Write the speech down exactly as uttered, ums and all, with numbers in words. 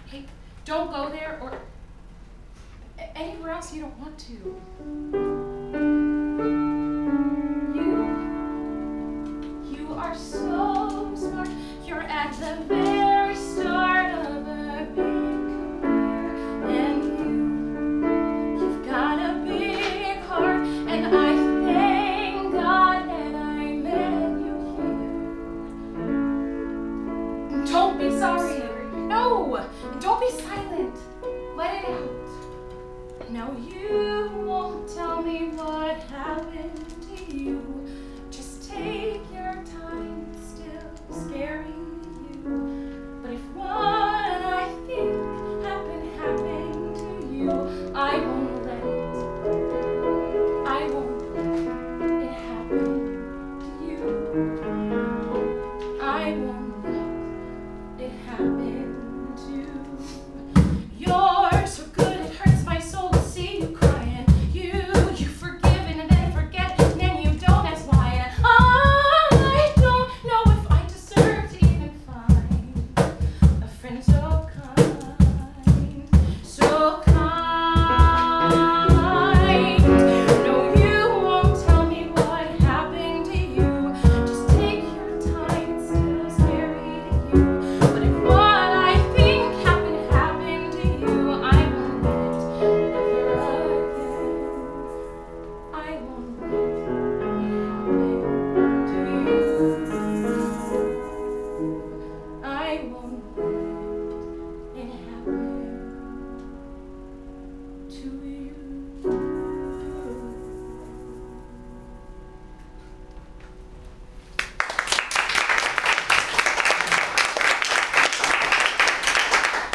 Hey, don't go there or a- anywhere else you don't want to. You, you are so smart. You're at the very start of a big career, and you, you've got a big heart, and I thank God that I met you here. Don't be sorry. No, don't be silent. Let it out. No, you won't tell me what happened to you.